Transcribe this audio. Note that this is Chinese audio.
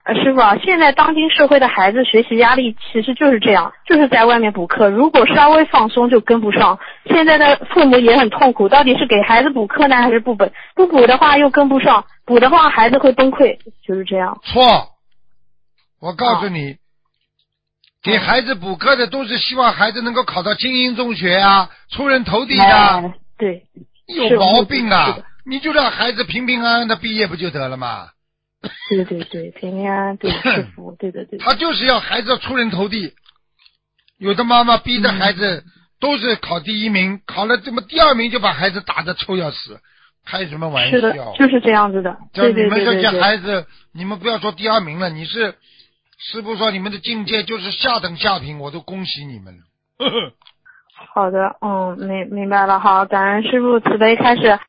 师傅啊，现在当今社会的孩子学习压力其实就是这样，就是在外面补课，如果稍微放松就跟不上。现在的父母也很痛苦，到底是给孩子补课呢，还是不补？不补的话又跟不上，补的话孩子会崩溃，就是这样。 错，我告诉你，给孩子补课的都是希望孩子能够考到精英中学啊，出人头地的。 对， 有毛病啊！你就让孩子平平安安的毕业不就得了吗？ 对对对，平平安安，对师傅，对的对的。 他就是要孩子出人头地，有的妈妈逼着孩子都是考第一名，考了这么第二名就把孩子打得抽要死，开什么玩笑？ 是的，就是这样子的。 叫你们这些孩子，你们不要说第二名了，你是师父说你们的境界就是下等下品，我都恭喜你们了。 好的，明白了，好，感恩师父慈悲开示。